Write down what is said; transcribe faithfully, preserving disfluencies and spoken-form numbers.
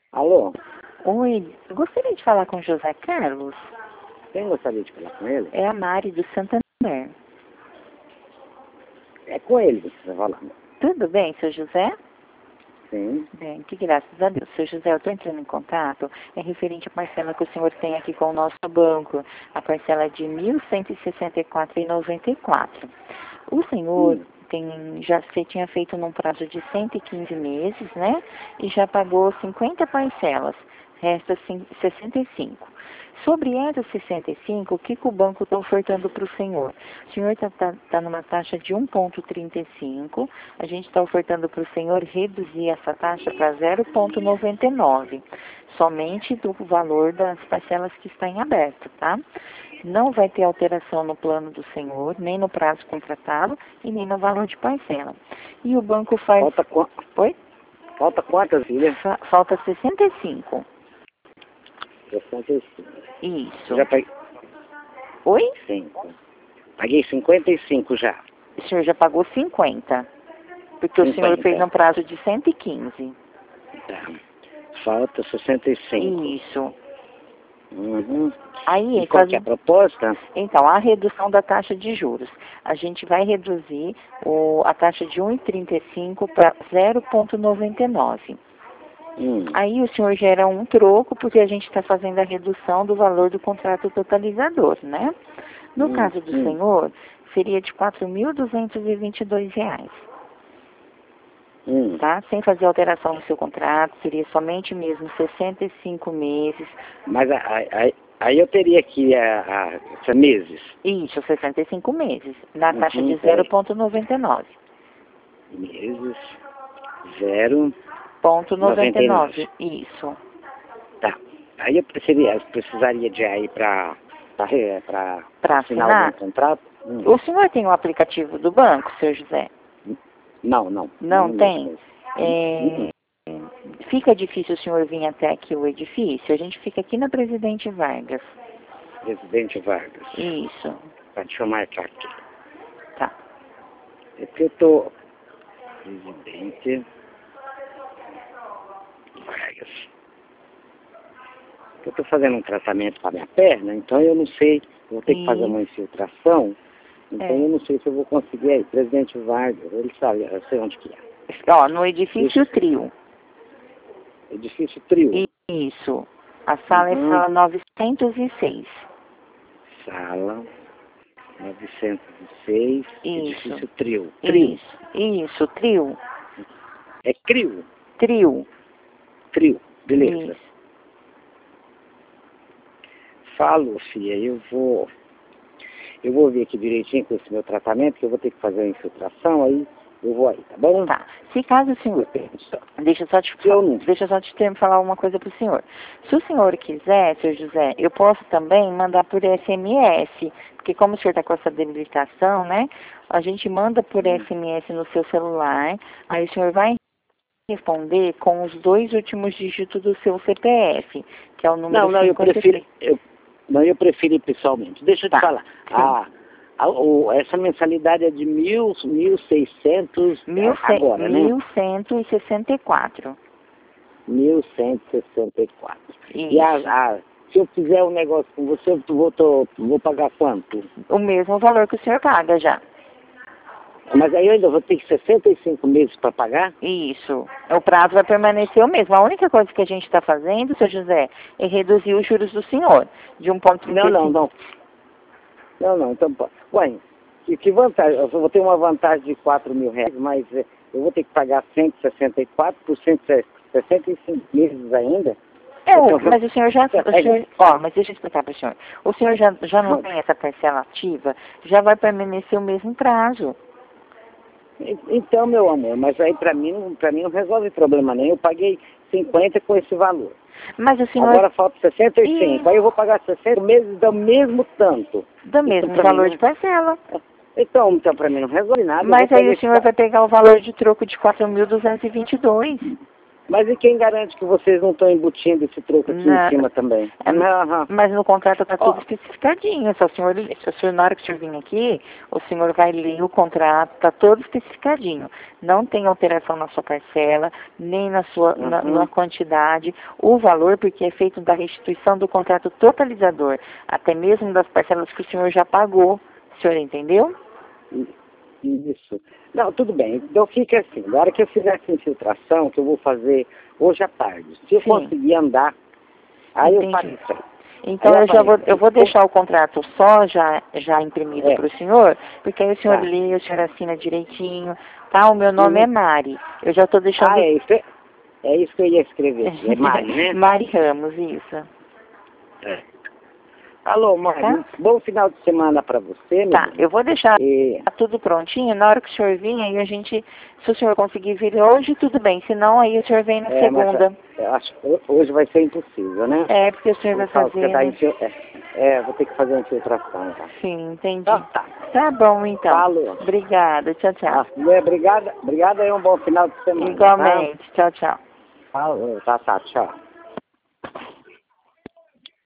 Alô? Oi, eu gostaria de falar com o José Carlos. Quem gostaria de falar com ele? É a Mari do Santander. É com ele que você está falando. Tudo bem, seu José? Sim. Bem, que graças a Deus. Seu José, eu estou entrando em contato, é referente à parcela que o senhor tem aqui com o nosso banco, a parcela de mil cento e sessenta e quatro reais e noventa e quatro centavos. O senhor Hum. tem, já você tinha feito num prazo de cento e quinze meses, né? E já pagou cinquenta parcelas, resta sessenta e cinco. Sobre essas sessenta e cinco, o que, que o banco está ofertando para o senhor? O senhor está tá, tá numa taxa de um vírgula trinta e cinco, a gente está ofertando para o senhor reduzir essa taxa para zero vírgula noventa e nove, somente do valor das parcelas que está em aberto, tá? Não vai ter alteração no plano do senhor, nem no prazo contratado e nem no valor de parcela. E o banco faz... Falta, qu... Oi? Falta quantas, filha? Fa falta sessenta e cinco. sessenta e cinco. Isso. Já paguei Oi? cinco. Paguei cinquenta e cinco já. O senhor já pagou cinquenta, porque o senhor cinquenta. fez um prazo de cento e quinze. Tá. Falta sessenta e cinco. Isso. Uhum. Aí, E qual que é a proposta? Então, a redução da taxa de juros. A gente vai reduzir o, a taxa de um vírgula trinta e cinco para zero vírgula noventa e nove. Hum. Aí o senhor gera um troco, porque a gente está fazendo a redução do valor do contrato totalizador, né? No Hum, caso do hum. senhor, seria de quatro mil duzentos e vinte e dois reais. Hum. Tá? Sem fazer alteração no seu contrato, seria somente mesmo sessenta e cinco meses. Mas aí, aí eu teria que a, a, a meses. Isso, sessenta e cinco meses, na Uhum, taxa de peraí. zero vírgula noventa e nove. Meses. Zero. Ponto noventa e nove, noventa e nove. isso. Tá. Aí eu precisaria, eu precisaria de aí para para Para assinar assinar, algum contrato? Hum. o senhor tem o aplicativo do banco, seu José? Não, não. Não tem? Hum. É, fica difícil o senhor vir até aqui o edifício? A gente fica aqui na Presidente Vargas. Presidente Vargas. Isso, Tá, deixa eu marcar aqui. tá. É que eu tô... Presidente Vargas. Eu tô fazendo um tratamento para minha perna, então eu não sei, eu vou ter que fazer uma infiltração, então É. eu não sei se eu vou conseguir aí. Presidente Vargas, ele sabe, eu sei onde que é. Ó, no edifício Isso. Trio. Edifício Trio. Isso. A sala Uhum. é sala novecentos e seis. Sala novecentos e seis, Isso. edifício Trio. Trio. Isso. Isso, Trio. É Crio? Trio. Trio, beleza. Isso. Falo, filha, eu vou... Eu vou ver aqui direitinho com esse meu tratamento, que eu vou ter que fazer uma infiltração, aí eu vou aí, tá bom? Tá. Se caso o senhor... Deixa eu só te, Eu não. deixa eu só te ter, falar uma coisa pro senhor. Se o senhor quiser, seu José, eu posso também mandar por S M S, porque como o senhor está com essa debilitação, né? A gente manda por S M S no seu celular, aí o senhor vai responder com os dois últimos dígitos do seu C P F, que é o número Não, não, eu cinquenta e três. prefiro... Eu, não, eu prefiro ir pessoalmente. Deixa eu te Tá. falar. A, a, o, essa mensalidade é de mil, mil seiscentos Mil agora, né? mil cento e sessenta e quatro. mil cento e sessenta e quatro. Isso. E a, a, se eu fizer um negócio com você, eu vou, tô, vou pagar quanto? O mesmo valor que o senhor paga já. Mas aí eu ainda vou ter sessenta e cinco meses para pagar? Isso. O prazo vai permanecer o mesmo. A única coisa que a gente está fazendo, seu José, é reduzir os juros do senhor de um ponto Não, não, não. Não, não. Então, pô, ué, que, que vantagem? Eu vou ter uma vantagem de quatro mil reais, mas eh, eu vou ter que pagar cento e sessenta e quatro por cento e sessenta e cinco meses ainda? É, Então, mas o senhor já... O é, senhor, ó, mas deixa eu explicar para o senhor. O senhor já, já não tem essa parcela ativa, já vai permanecer o mesmo prazo. Então, meu amor, mas aí para mim, para mim não resolve problema nenhum. Eu paguei cinquenta com esse valor. Mas o senhor... Agora falta sessenta e cinco. Isso. Aí eu vou pagar sessenta meses do mesmo tanto. Do mesmo Então, valor mim, de parcela. Então, então para mim não resolve nada. Mas aí o senhor esse... vai pegar o valor de troco de quatro mil duzentos e vinte e dois. Mas e quem garante que vocês não estão embutindo esse troco aqui Não. em cima também? É, Não. mas no contrato está tudo Ó. especificadinho. Se o senhor, se o senhor, na hora que o senhor vir aqui, o senhor vai ler o contrato, está todo especificadinho. Não tem alteração na sua parcela, nem na sua Uhum. na, na quantidade, o valor, porque é feito da restituição do contrato totalizador, até mesmo das parcelas que o senhor já pagou. O senhor entendeu? Isso. Não, tudo bem. Então fica assim, na hora que eu fizer essa infiltração, que eu vou fazer hoje à tarde, se eu Sim. conseguir andar, aí Entendi. eu faço isso aí. Então aí eu já vou, eu vou aparece. deixar o contrato só já, já imprimido É. para o senhor, porque aí o senhor Tá. lê, o senhor assina direitinho, tá? O meu nome Uhum. é Mari. Eu já estou deixando... Ah, é isso, é, é isso que eu ia escrever aqui. É Mari, né? Mari Ramos, isso. É. Alô, Mari. Tá? Bom final de semana para você, meu Tá, bem. eu vou deixar E... tudo prontinho. Na hora que o senhor vir, aí a gente... Se o senhor conseguir vir hoje, tudo bem. Se não, aí o senhor vem na É, mas segunda. eu acho que hoje vai ser impossível, né? É, porque o senhor vai Por causa que fazer... da né? infil... é, é, vou ter que fazer a infiltração, tá? Sim, entendi. Então tá. Tá bom, então. Falou. Obrigada. Tchau, tchau. Ah, mulher, obrigada, obrigada e um bom final de semana. Igualmente. Tchau, tchau. Tá? Falou, tá, tá, tchau.